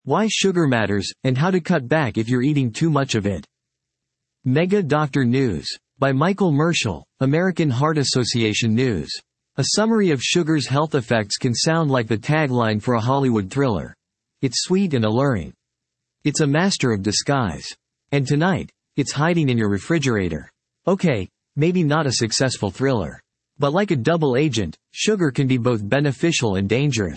Why sugar matters, and how to cut back if you're eating too much of it. Mega Doctor News. By Michael Merschel, American Heart Association News. A summary of sugar's health effects can sound like the tagline for a Hollywood thriller. It's sweet and alluring. It's a master of disguise. And tonight, it's hiding in your refrigerator. Okay, maybe not a successful thriller. But like a double agent, sugar can be both beneficial and dangerous.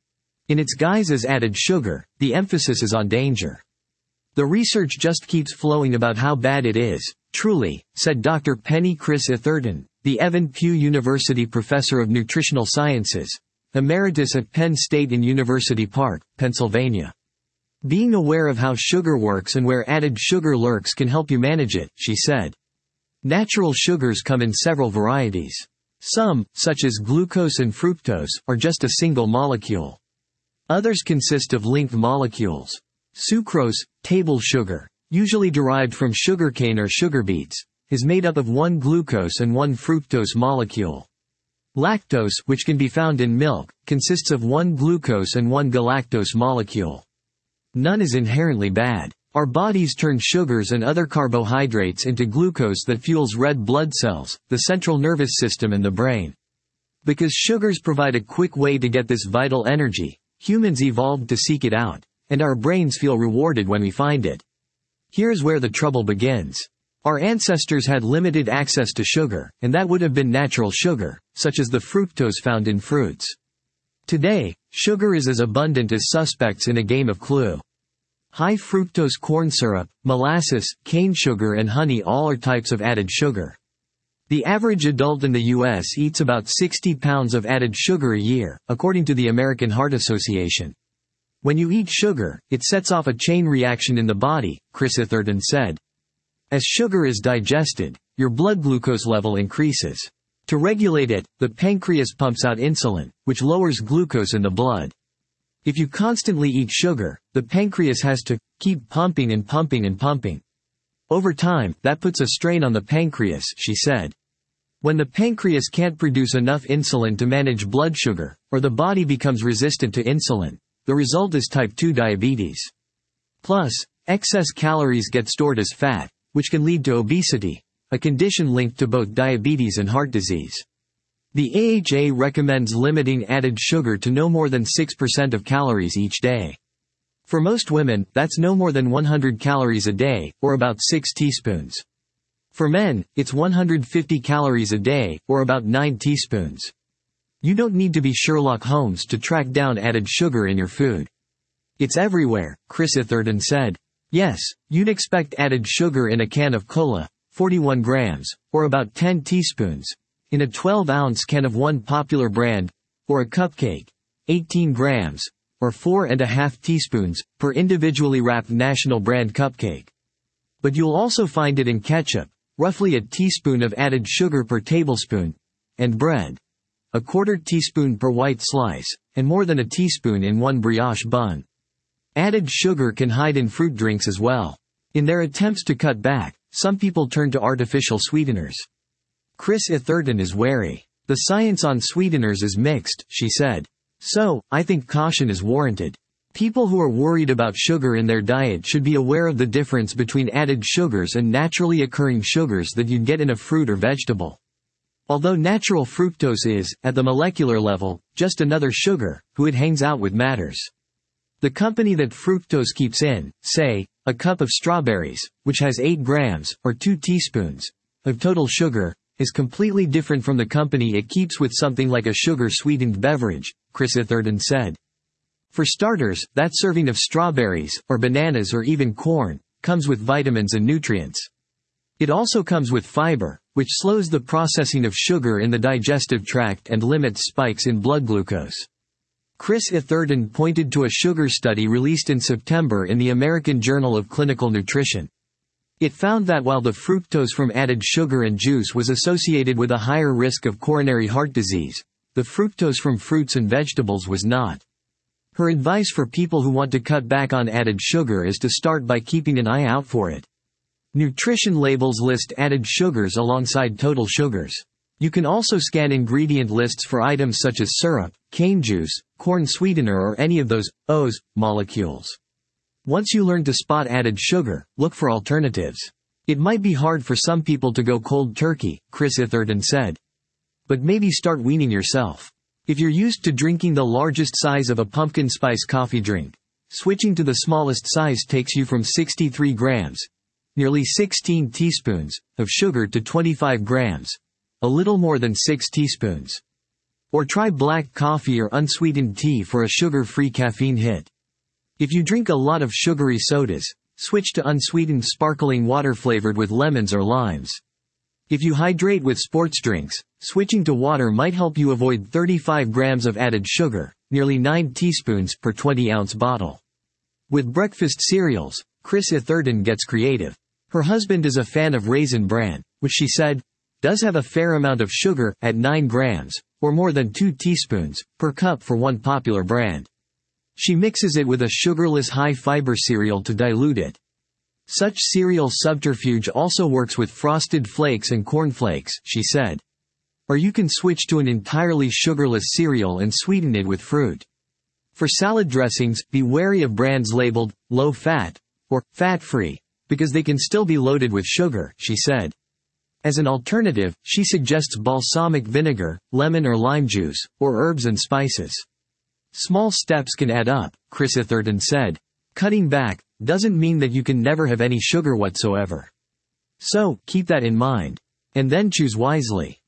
In its guise as added sugar, the emphasis is on danger. The research just keeps flowing about how bad it is, truly, said Dr. Penny Chris Atherton, the Evan Pugh University Professor of Nutritional Sciences, Emeritus at Penn State in University Park, Pennsylvania. Being aware of how sugar works and where added sugar lurks can help you manage it, she said. Natural sugars come in several varieties. Some, such as glucose and fructose, are just a single molecule. Others consist of linked molecules. Sucrose, table sugar, usually derived from sugarcane or sugar beets, is made up of one glucose and one fructose molecule. Lactose, which can be found in milk, consists of one glucose and one galactose molecule. None is inherently bad. Our bodies turn sugars and other carbohydrates into glucose that fuels red blood cells, the central nervous system and the brain. Because sugars provide a quick way to get this vital energy, humans evolved to seek it out, and our brains feel rewarded when we find it. Here's where the trouble begins. Our ancestors had limited access to sugar, and that would have been natural sugar, such as the fructose found in fruits. Today, sugar is as abundant as suspects in a game of Clue. High fructose corn syrup, molasses, cane sugar and honey all are types of added sugar. The average adult in the U.S. eats about 60 pounds of added sugar a year, according to the American Heart Association. When you eat sugar, it sets off a chain reaction in the body, Chris Atherton said. As sugar is digested, your blood glucose level increases. To regulate it, the pancreas pumps out insulin, which lowers glucose in the blood. If you constantly eat sugar, the pancreas has to keep pumping and pumping and pumping. Over time, that puts a strain on the pancreas, she said. When the pancreas can't produce enough insulin to manage blood sugar, or the body becomes resistant to insulin, the result is type 2 diabetes. Plus, excess calories get stored as fat, which can lead to obesity, a condition linked to both diabetes and heart disease. The AHA recommends limiting added sugar to no more than 6% of calories each day. For most women, that's no more than 100 calories a day, or about 6 teaspoons. For men, it's 150 calories a day, or about 9 teaspoons. You don't need to be Sherlock Holmes to track down added sugar in your food. It's everywhere, Chris Atherton said. Yes, you'd expect added sugar in a can of cola, 41 grams, or about 10 teaspoons, in a 12-ounce can of one popular brand, or a cupcake, 18 grams, or 4.5 teaspoons, per individually wrapped national brand cupcake. But you'll also find it in ketchup, roughly a teaspoon of added sugar per tablespoon, and bread, a quarter teaspoon per white slice, and more than a teaspoon in one brioche bun. Added sugar can hide in fruit drinks as well. In their attempts to cut back, some people turn to artificial sweeteners. Chris Atherton is wary. The science on sweeteners is mixed, she said. So, I think caution is warranted. People who are worried about sugar in their diet should be aware of the difference between added sugars and naturally occurring sugars that you'd get in a fruit or vegetable. Although natural fructose is, at the molecular level, just another sugar, who it hangs out with matters. The company that fructose keeps in, say, a cup of strawberries, which has 8 grams, or 2 teaspoons, of total sugar, is completely different from the company it keeps with something like a sugar-sweetened beverage, Chris Atherton said. For starters, that serving of strawberries, or bananas or even corn, comes with vitamins and nutrients. It also comes with fiber, which slows the processing of sugar in the digestive tract and limits spikes in blood glucose. Chris Atherton pointed to a sugar study released in September in the American Journal of Clinical Nutrition. It found that while the fructose from added sugar and juice was associated with a higher risk of coronary heart disease, the fructose from fruits and vegetables was not. Her advice for people who want to cut back on added sugar is to start by keeping an eye out for it. Nutrition labels list added sugars alongside total sugars. You can also scan ingredient lists for items such as syrup, cane juice, corn sweetener or any of those O's molecules. Once you learn to spot added sugar, look for alternatives. It might be hard for some people to go cold turkey, Chris Itherton said. But maybe start weaning yourself. If you're used to drinking the largest size of a pumpkin spice coffee drink, switching to the smallest size takes you from 63 grams, nearly 16 teaspoons, of sugar to 25 grams, a little more than 6 teaspoons. Or try black coffee or unsweetened tea for a sugar-free caffeine hit. If you drink a lot of sugary sodas, switch to unsweetened sparkling water flavored with lemons or limes. If you hydrate with sports drinks, switching to water might help you avoid 35 grams of added sugar, nearly 9 teaspoons per 20-ounce bottle. With breakfast cereals, Chris Itherton gets creative. Her husband is a fan of Raisin Bran, which she said, does have a fair amount of sugar, at 9 grams, or more than 2 teaspoons, per cup for one popular brand. She mixes it with a sugarless high-fiber cereal to dilute it. Such cereal subterfuge also works with Frosted Flakes and cornflakes, she said. Or you can switch to an entirely sugarless cereal and sweeten it with fruit. For salad dressings, be wary of brands labeled low-fat or fat-free, because they can still be loaded with sugar, she said. As an alternative, she suggests balsamic vinegar, lemon or lime juice, or herbs and spices. Small steps can add up, Chris Itherton said. Cutting back doesn't mean that you can never have any sugar whatsoever. So, keep that in mind. And then choose wisely.